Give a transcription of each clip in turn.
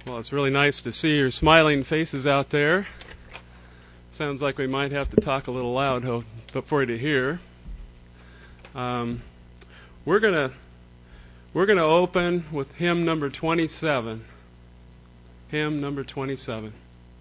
Well, it's really nice to see your smiling faces out there. Sounds like we might have to talk a little loud for you to hear. We're gonna open with hymn number 27. Hymn number 27.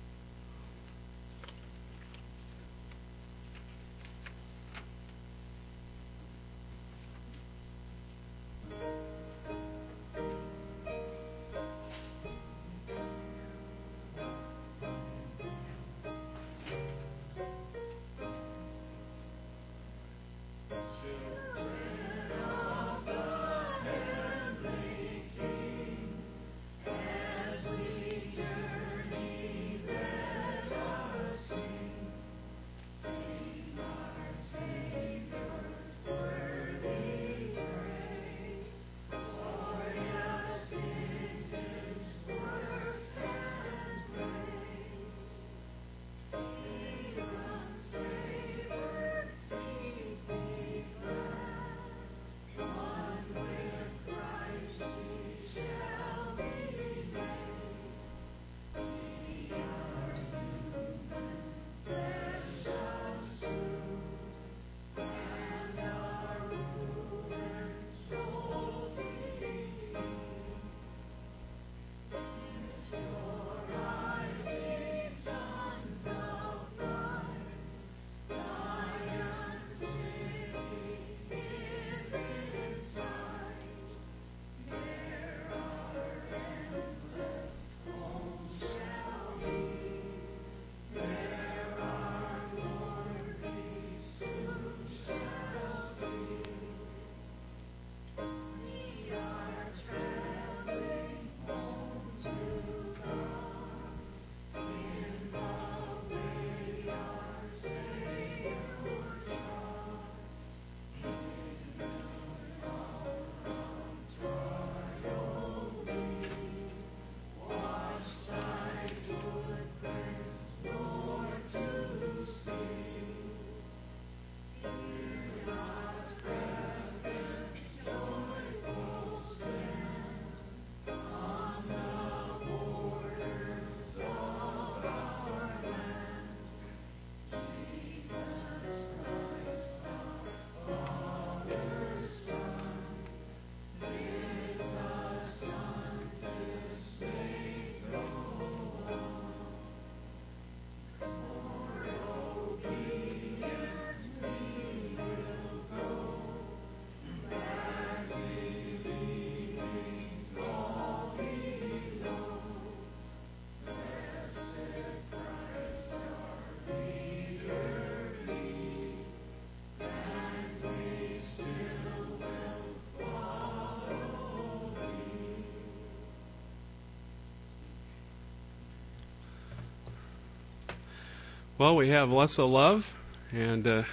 Well, we have lots of love, and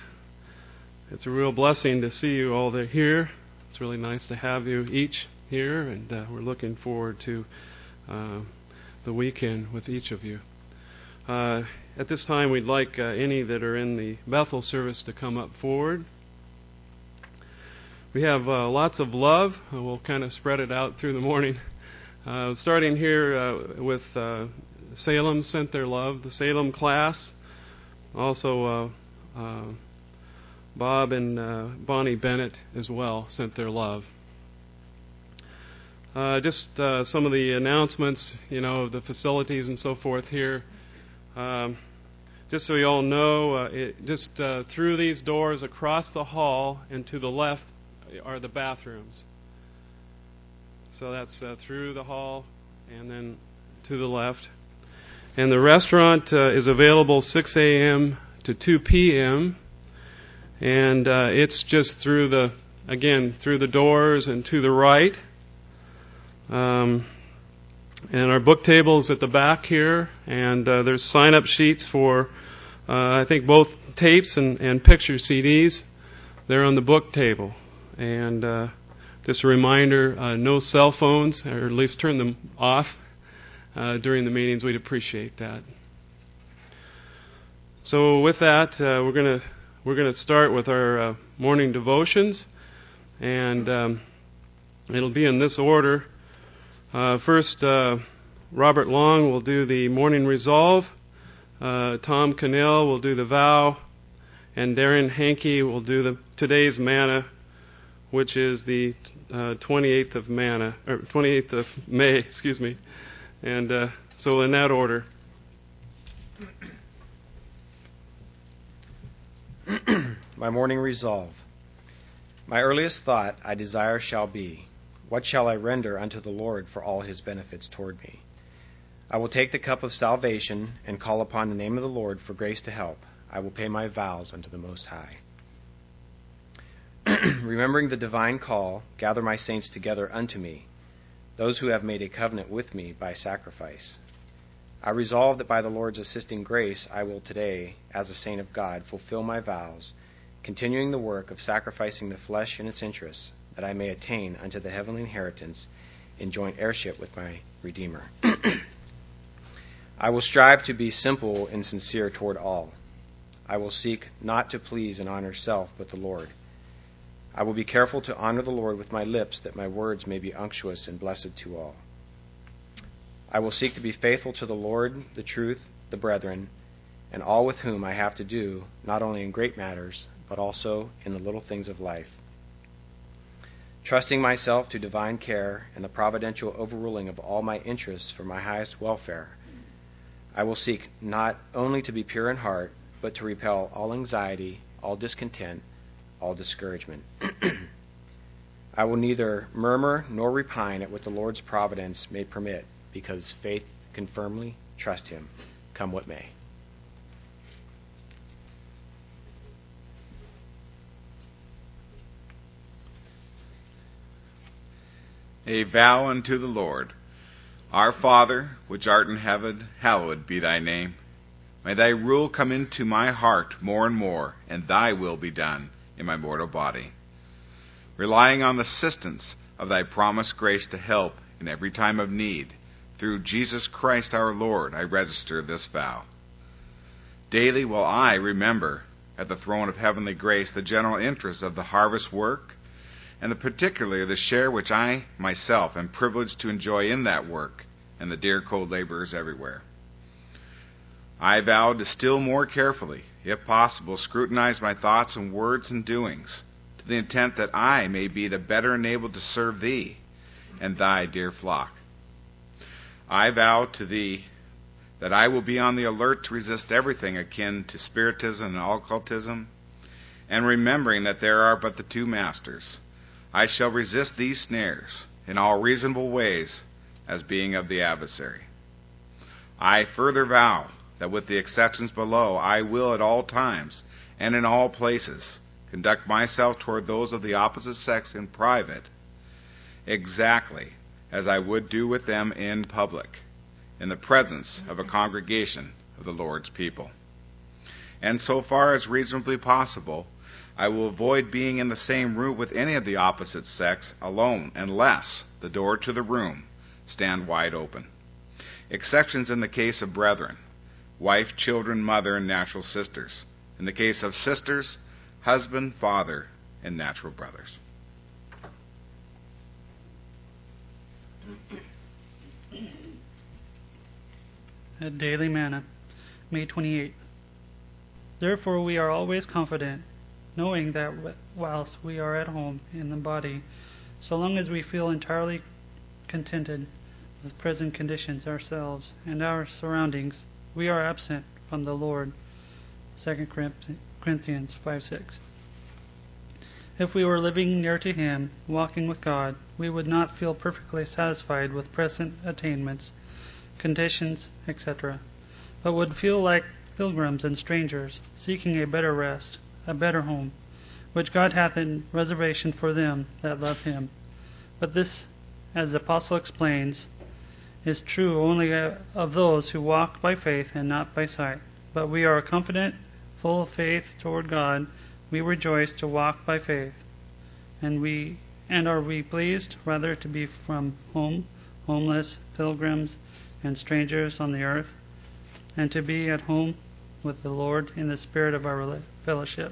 it's a real blessing to see you all here. It's really nice to have you each here, and we're looking forward to the weekend with each of you. At this time, we'd like any that are in the Bethel service to come up forward. We have lots of love. We'll kind of spread it out through the morning. Starting here with Salem sent their love, the Salem class. Also, Bob and Bonnie Bennett as well sent their love. Just some of the announcements, of the facilities and so forth here. Just so you all know, through these doors across the hall and to the left are the bathrooms. So that's through the hall and then to the left. And the restaurant is available 6 a.m. to 2 p.m. And it's just through the doors and to the right. And our book table is at the back here. And there's sign-up sheets for, I think, both tapes and picture CDs. They're on the book table. And just a reminder, no cell phones, or at least turn them off. During the meetings, we'd appreciate that. So with that, we're gonna start with our morning devotions, and it'll be in this order. First, Robert Long will do the morning resolve. Tom Cannell will do the vow. And Darren Hankey will do today's manna, which is the 28th of May, excuse me. And so in that order. My morning resolve. My earliest thought I desire shall be, what shall I render unto the Lord for all his benefits toward me? I will take the cup of salvation and call upon the name of the Lord for grace to help. I will pay my vows unto the Most High. Remembering the divine call, gather my saints together unto me, those who have made a covenant with me by sacrifice. I resolve that by the Lord's assisting grace I will today, as a saint of God, fulfill my vows, continuing the work of sacrificing the flesh and its interests, that I may attain unto the heavenly inheritance in joint heirship with my Redeemer. I will strive to be simple and sincere toward all. I will seek not to please and honor self, but the Lord. I will be careful to honor the Lord with my lips, that my words may be unctuous and blessed to all. I will seek to be faithful to the Lord, the truth, the brethren, and all with whom I have to do, not only in great matters, but also in the little things of life. Trusting myself to divine care and the providential overruling of all my interests for my highest welfare, I will seek not only to be pure in heart, but to repel all anxiety, all discontent, all discouragement. I will neither murmur nor repine at what the Lord's providence may permit, because faith can firmly trust him, come what may. A vow unto the Lord. Our Father, which art in heaven, hallowed be thy name. May thy rule come into my heart more and more, and thy will be done in my mortal body. Relying on the assistance of thy promised grace to help in every time of need, through Jesus Christ our Lord, I register this vow. Daily will I remember at the throne of heavenly grace the general interest of the harvest work, and particularly the share which I myself am privileged to enjoy in that work, and the dear co-laborers everywhere. I vow to still more carefully, if possible, scrutinize my thoughts and words and doings, to the intent that I may be the better enabled to serve thee and thy dear flock. I vow to thee that I will be on the alert to resist everything akin to spiritism and occultism, and remembering that there are but the two masters, I shall resist these snares in all reasonable ways as being of the adversary. I further vow that with the exceptions below, I will at all times and in all places conduct myself toward those of the opposite sex in private exactly as I would do with them in public, in the presence of a congregation of the Lord's people. And so far as reasonably possible, I will avoid being in the same room with any of the opposite sex alone, unless the door to the room stand wide open. Exceptions in the case of brethren, wife, children, mother, and natural sisters. In the case of sisters, husband, father, and natural brothers. A Daily Manna, May 28th. Therefore we are always confident, knowing that whilst we are at home in the body, so long as we feel entirely contented with present conditions ourselves and our surroundings, we are absent from the Lord. 2 Corinthians 5:6. If we were living near to Him, walking with God, we would not feel perfectly satisfied with present attainments, conditions, etc., but would feel like pilgrims and strangers, seeking a better rest, a better home, which God hath in reservation for them that love Him. But this, as the Apostle explains, is true only of those who walk by faith and not by sight. But we are confident, full of faith toward God. We rejoice to walk by faith. And are we pleased rather to be from home, homeless, pilgrims, and strangers on the earth, and to be at home with the Lord in the spirit of our fellowship?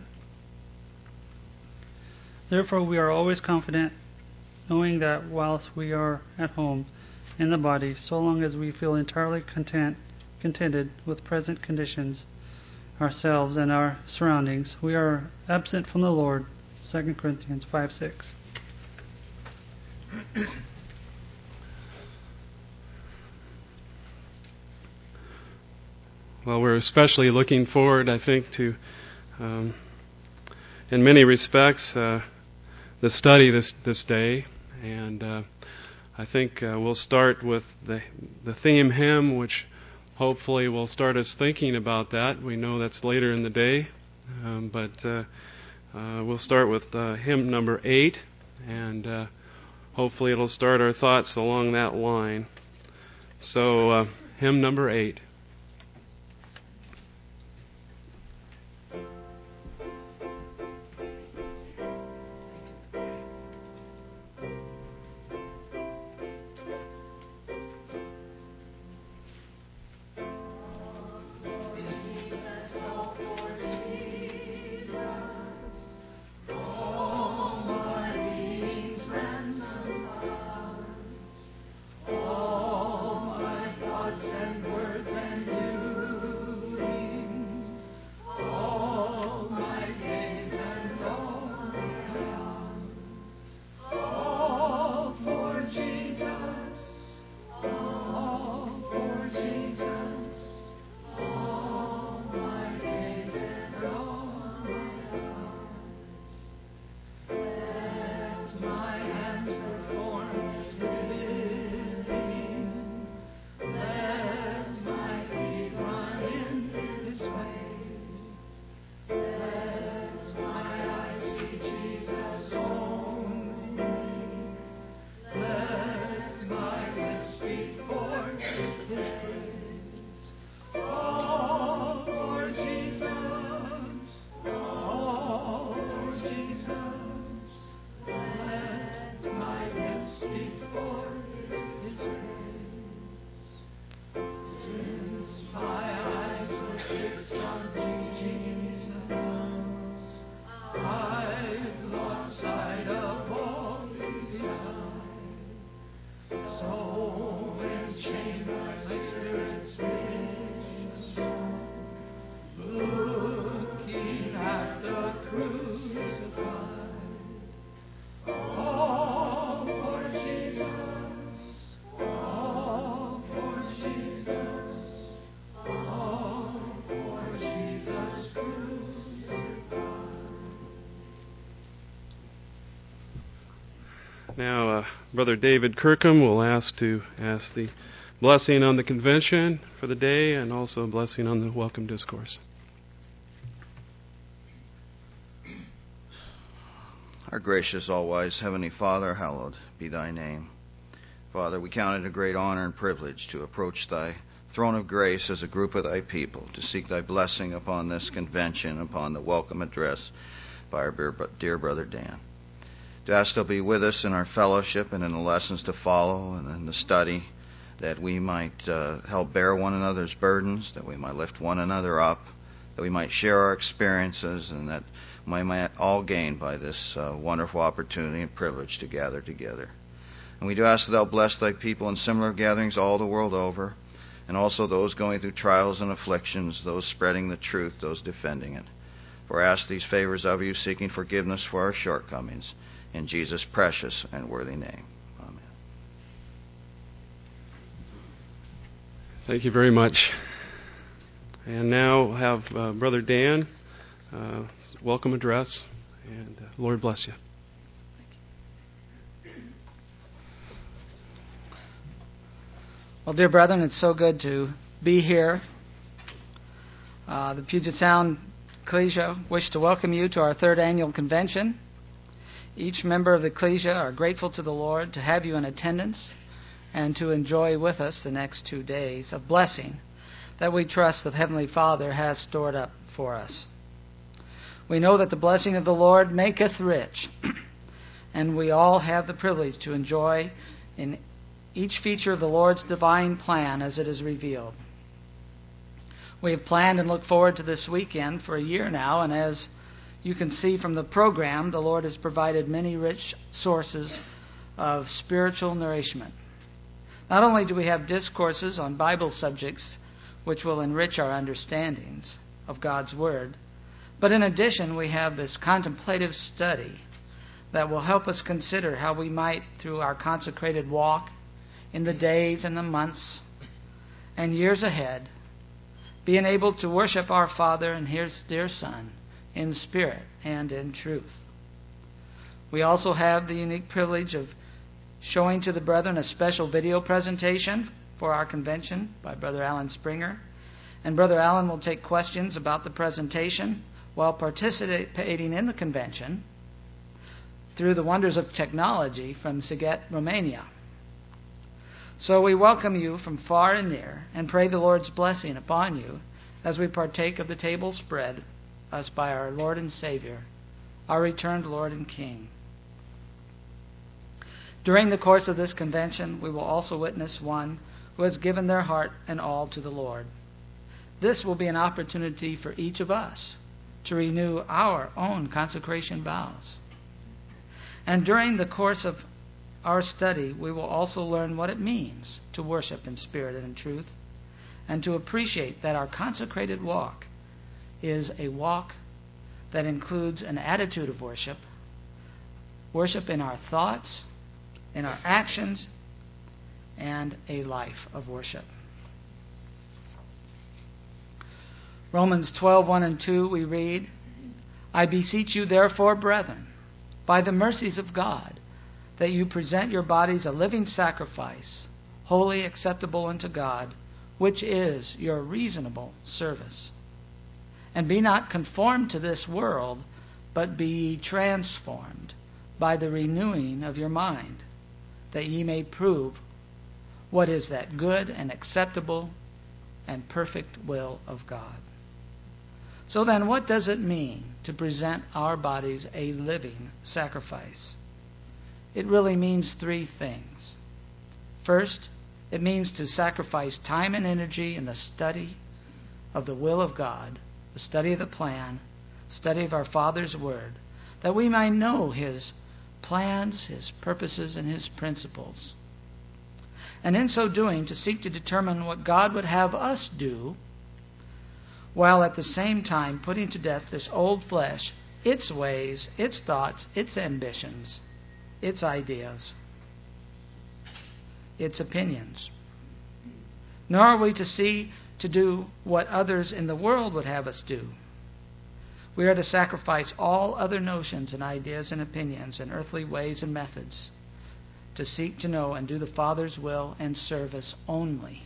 Therefore we are always confident, knowing that whilst we are at home in the body, so long as we feel entirely contented with present conditions, ourselves and our surroundings. We are absent from the Lord. 2 Corinthians 5:6. Well, we're especially looking forward, I think, to, in many respects, the study this day. And I think we'll start with the theme hymn, which hopefully will start us thinking about that. We know that's later in the day, but we'll start with hymn number 8, and hopefully it'll start our thoughts along that line. So, hymn number 8. Now, Brother David Kirkham will ask the blessing on the convention for the day and also a blessing on the welcome discourse. Our gracious, all-wise Heavenly Father, hallowed be thy name. Father, we count it a great honor and privilege to approach thy throne of grace as a group of thy people, to seek thy blessing upon this convention, upon the welcome address by our dear brother Dan. To ask they'll be with us in our fellowship and in the lessons to follow and in the study, that we might help bear one another's burdens, that we might lift one another up, that we might share our experiences, and that we might all gain by this wonderful opportunity and privilege to gather together. And we do ask that thou bless thy people in similar gatherings all the world over, and also those going through trials and afflictions, those spreading the truth, those defending it. For I ask these favors of you, seeking forgiveness for our shortcomings, in Jesus' precious and worthy name. Amen. Thank you very much. And now we'll have Brother Dan welcome address, and Lord bless you. Well, dear brethren, it's so good to be here. The Puget Sound Ecclesia wish to welcome you to our third annual convention. Each member of the Ecclesia are grateful to the Lord to have you in attendance and to enjoy with us the next 2 days of blessing that we trust the Heavenly Father has stored up for us. We know that the blessing of the Lord maketh rich, and we all have the privilege to enjoy in each feature of the Lord's divine plan as it is revealed. We have planned and looked forward to this weekend for a year now, and as you can see from the program, the Lord has provided many rich sources of spiritual nourishment. Not only do we have discourses on Bible subjects which will enrich our understandings of God's Word, but in addition we have this contemplative study that will help us consider how we might, through our consecrated walk in the days and the months and years ahead, be enabled to worship our Father and His dear Son in spirit and in truth. We also have the unique privilege of showing to the brethren a special video presentation for our convention by Brother Alan Springer. And Brother Alan will take questions about the presentation while participating in the convention through the wonders of technology from Sighet, Romania. So we welcome you from far and near and pray the Lord's blessing upon you as we partake of the table spread us by our Lord and Savior, our returned Lord and King. During the course of this convention, we will also witness one who has given their heart and all to the Lord. This will be an opportunity for each of us to renew our own consecration vows. And during the course of our study, we will also learn what it means to worship in spirit and in truth, and to appreciate that our consecrated walk is a walk that includes an attitude of worship, worship in our thoughts, in our actions, and a life of worship. Romans 12:1 and 2 we read, I beseech you therefore, brethren, by the mercies of God, that you present your bodies a living sacrifice, holy, acceptable unto God, which is your reasonable service. And be not conformed to this world, but be ye transformed by the renewing of your mind, that ye may prove what is that good and acceptable and perfect will of God. So then, what does it mean to present our bodies a living sacrifice? It really means three things. First, it means to sacrifice time and energy in the study of the will of God, the study of the plan, study of our Father's Word, that we might know His plans, His purposes, and His principles. And in so doing, to seek to determine what God would have us do, while at the same time putting to death this old flesh, its ways, its thoughts, its ambitions, its ideas, its opinions. Nor are we to see to do what others in the world would have us do. We are to sacrifice all other notions and ideas and opinions and earthly ways and methods to seek to know and do the Father's will and service only.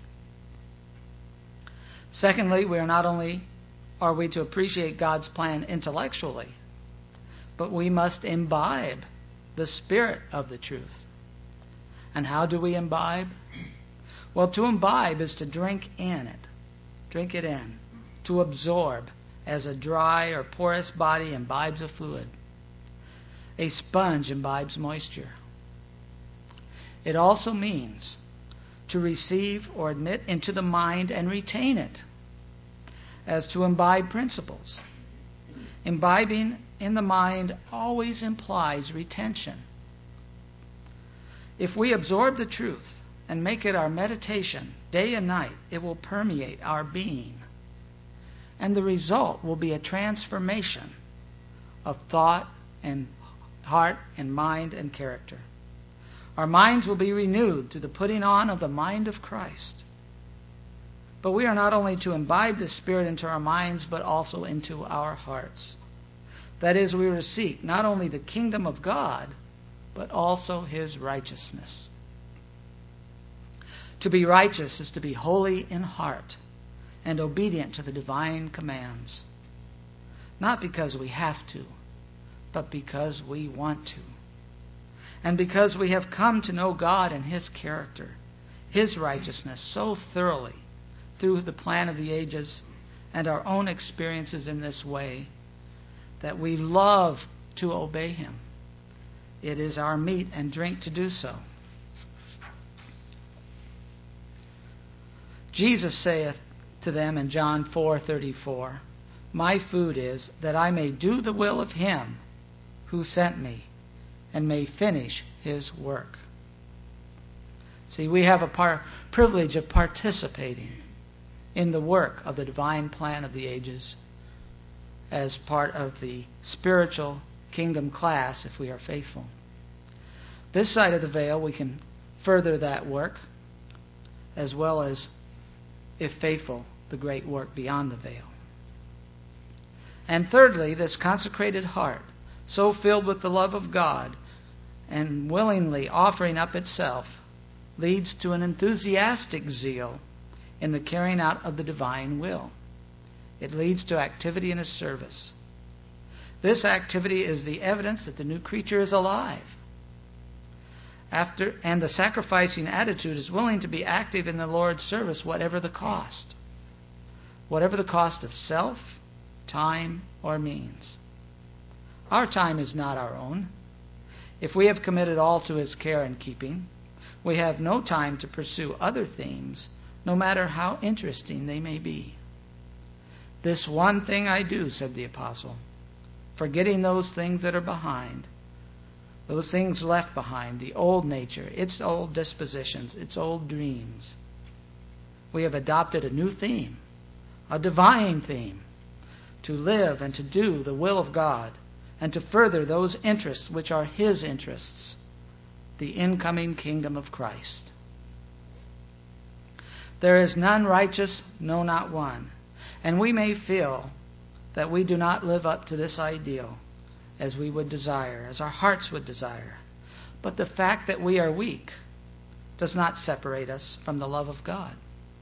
Secondly, we are not only are we to appreciate God's plan intellectually, but we must imbibe the spirit of the truth. And how do we imbibe? Well, to imbibe is to drink in it. Drink it in. To absorb, as a dry or porous body imbibes a fluid. A sponge imbibes moisture. It also means to receive or admit into the mind and retain it, as to imbibe principles. Imbibing in the mind always implies retention. If we absorb the truth and make it our meditation day and night, it will permeate our being. And the result will be a transformation of thought and heart and mind and character. Our minds will be renewed through the putting on of the mind of Christ. But we are not only to imbibe the Spirit into our minds, but also into our hearts. That is, we are to seek not only the kingdom of God, but also His righteousness. To be righteous is to be holy in heart and obedient to the divine commands. Not because we have to, but because we want to. And because we have come to know God and His character, His righteousness so thoroughly through the plan of the ages and our own experiences in this way, that we love to obey Him. It is our meat and drink to do so. Jesus saith to them in John 4:34, My food is that I may do the will of Him who sent me, and may finish His work. See, we have a privilege of participating in the work of the divine plan of the ages as part of the spiritual kingdom class if we are faithful. This side of the veil, we can further that work, as well as, if faithful, the great work beyond the veil. And thirdly, this consecrated heart, so filled with the love of God and willingly offering up itself, leads to an enthusiastic zeal in the carrying out of the divine will. It leads to activity in His service. This activity is the evidence that the new creature is alive. And the sacrificing attitude is willing to be active in the Lord's service, whatever the cost. Whatever the cost of self, time, or means. Our time is not our own. If we have committed all to His care and keeping, we have no time to pursue other themes, no matter how interesting they may be. This one thing I do, said the apostle, forgetting those things that are behind, those things left behind, the old nature, its old dispositions, its old dreams. We have adopted a new theme, a divine theme, to live and to do the will of God and to further those interests which are His interests, the incoming kingdom of Christ. There is none righteous, no, not one. And we may feel that we do not live up to this ideal as we would desire, as our hearts would desire. But the fact that we are weak does not separate us from the love of God.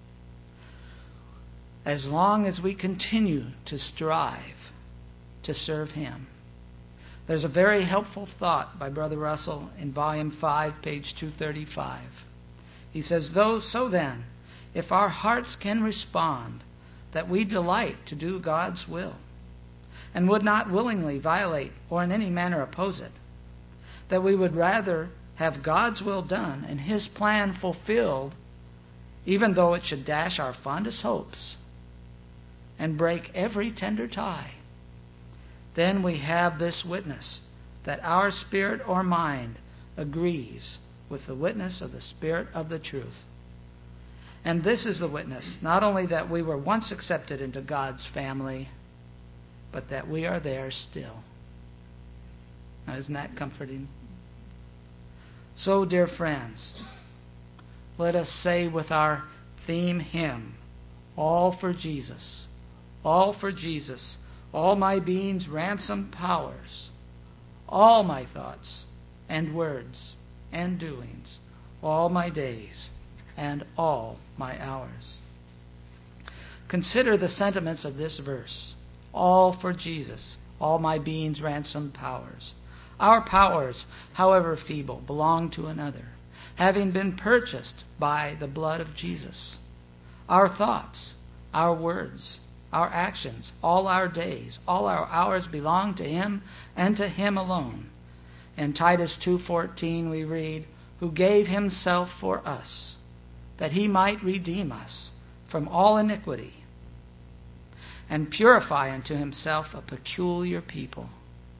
As long as we continue to strive to serve Him. There's a very helpful thought by Brother Russell in Volume 5, page 235. He says, so then, if our hearts can respond that we delight to do God's will, and would not willingly violate or in any manner oppose it, that we would rather have God's will done and His plan fulfilled, even though it should dash our fondest hopes and break every tender tie, then we have this witness, that our spirit or mind agrees with the witness of the Spirit of the truth. And this is the witness, not only that we were once accepted into God's family, but that we are there still. Now, isn't that comforting? So, dear friends, let us say with our theme hymn, all for Jesus, all for Jesus, all my being's ransomed powers, all my thoughts and words and doings, all my days and all my hours. Consider the sentiments of this verse. All for Jesus, all my being's ransomed powers. Our powers, however feeble, belong to another, having been purchased by the blood of Jesus. Our thoughts, our words, our actions, all our days, all our hours belong to Him and to Him alone. In Titus 2:14 we read, who gave Himself for us, that He might redeem us from all iniquity, and purify unto Himself a peculiar people,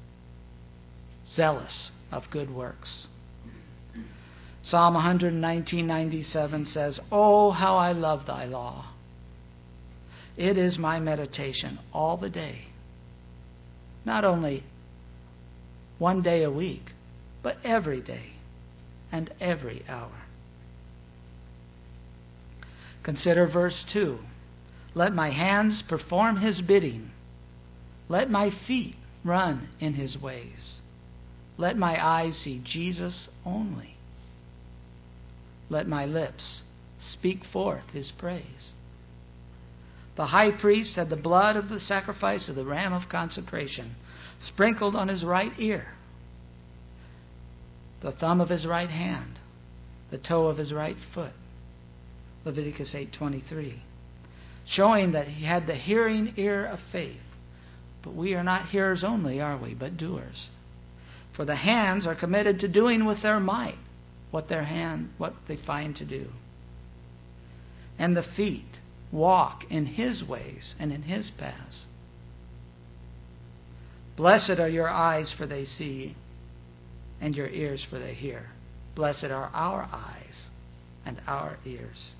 zealous of good works. Psalm 119:97 says, oh, how I love thy law. It is my meditation all the day. Not only one day a week, but every day and every hour. Consider verse 2. Let my hands perform His bidding. Let my feet run in His ways. Let my eyes see Jesus only. Let my lips speak forth His praise. The high priest had the blood of the sacrifice of the ram of consecration sprinkled on his right ear, the thumb of his right hand, the toe of his right foot. Leviticus 8:23, showing that he had the hearing ear of faith. But we are not hearers only, are we, but doers. For the hands are committed to doing with their might what they find to do. And the feet walk in His ways and in His paths. Blessed are your eyes, for they see, and your ears, for they hear. Blessed are our eyes, and our ears.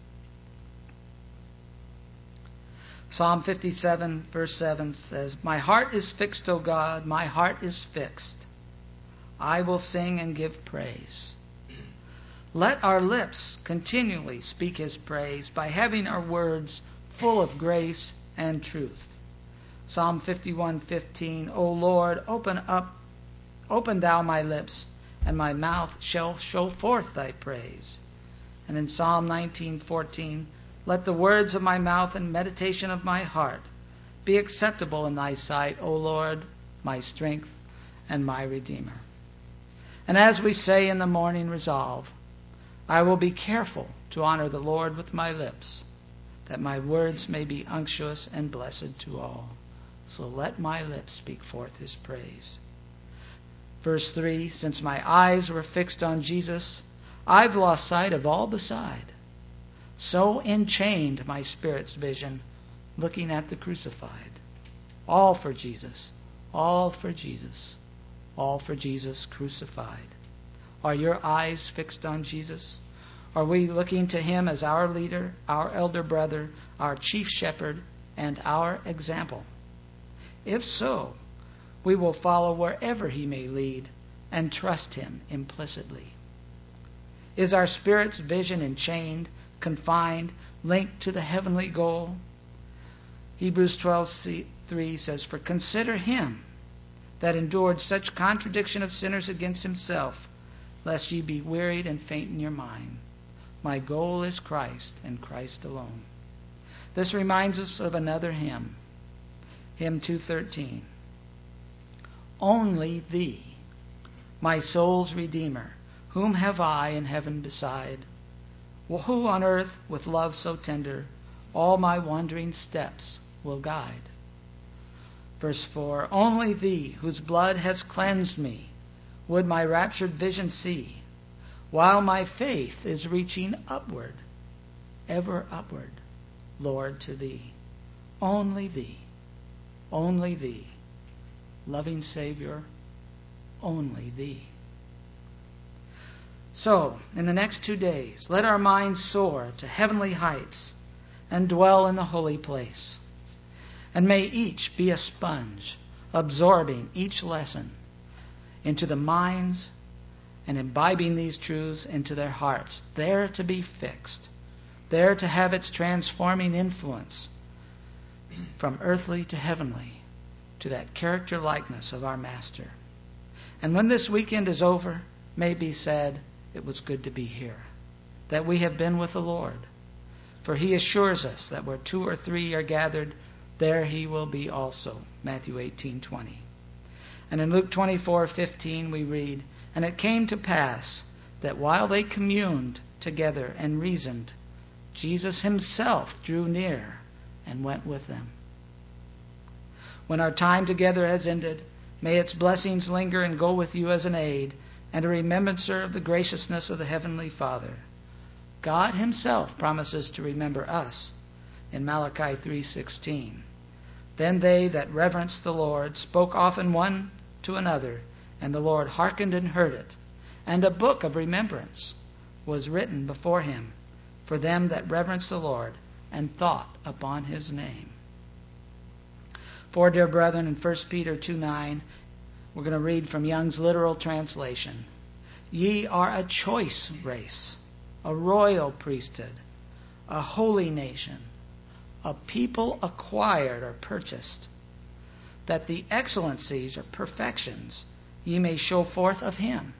Psalm 57, verse 7 says, "My heart is fixed, O God, my heart is fixed. I will sing and give praise." Let our lips continually speak his praise by having our words full of grace and truth. Psalm 51:15, "O Lord, open thou my lips, and my mouth shall show forth thy praise." And in Psalm 19:14, "Let the words of my mouth and meditation of my heart be acceptable in thy sight, O Lord, my strength and my Redeemer." And as we say in the morning resolve, I will be careful to honor the Lord with my lips, that my words may be unctuous and blessed to all. So let my lips speak forth his praise. Verse 3, "Since my eyes were fixed on Jesus, I've lost sight of all beside. So enchained my spirit's vision, looking at the crucified." All for Jesus, all for Jesus, all for Jesus crucified. Are your eyes fixed on Jesus? Are we looking to him as our leader, our elder brother, our chief shepherd, and our example? If so, we will follow wherever he may lead and trust him implicitly. Is our spirit's vision enchained, confined, linked to the heavenly goal? Hebrews 12:3 says, "For consider him that endured such contradiction of sinners against himself, lest ye be wearied and faint in your mind. My goal is Christ and Christ alone." This reminds us of another hymn, hymn 213. "Only thee, my soul's Redeemer, whom have I in heaven beside? Who on earth with love so tender all my wandering steps will guide?" Verse 4, "Only thee, whose blood has cleansed me, would my raptured vision see, while my faith is reaching upward, ever upward, Lord, to thee. Only thee, loving Savior, only thee." So, in the next 2 days, let our minds soar to heavenly heights and dwell in the holy place. And may each be a sponge, absorbing each lesson into the minds and imbibing these truths into their hearts, there to be fixed, there to have its transforming influence from earthly to heavenly, to that character likeness of our Master. And when this weekend is over, may be said, it was good to be here, that we have been with the Lord. For he assures us that where 2 or 3 are gathered, there he will be also. Matthew 18:20. And in Luke 24:15 we read, "And it came to pass that while they communed together and reasoned, Jesus himself drew near and went with them." When our time together has ended, may its blessings linger and go with you as an aid and a remembrancer of the graciousness of the Heavenly Father. God himself promises to remember us in Malachi 3:16. "Then they that reverenced the Lord spoke often one to another, and the Lord hearkened and heard it. And a book of remembrance was written before him for them that reverenced the Lord and thought upon his name." For, dear brethren, in 1 Peter 2:9, we're going to read from Young's literal translation. "Ye are a choice race, a royal priesthood, a holy nation, a people acquired or purchased, that the excellencies or perfections ye may show forth of him,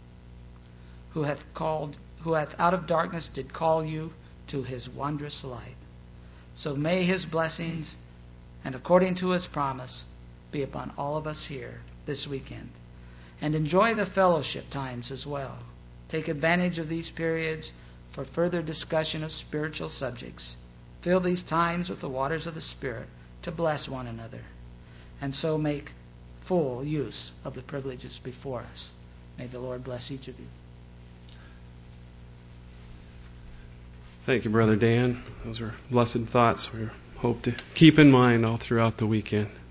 who hath out of darkness did call you to his wondrous light. So may his blessings, and according to his promise, be upon all of us here this weekend. And enjoy the fellowship times as well. Take advantage of these periods for further discussion of spiritual subjects. Fill these times with the waters of the Spirit to bless one another, and so make full use of the privileges before us. May the Lord bless each of you. Thank you, Brother Dan. Those are blessed thoughts we hope to keep in mind all throughout the weekend.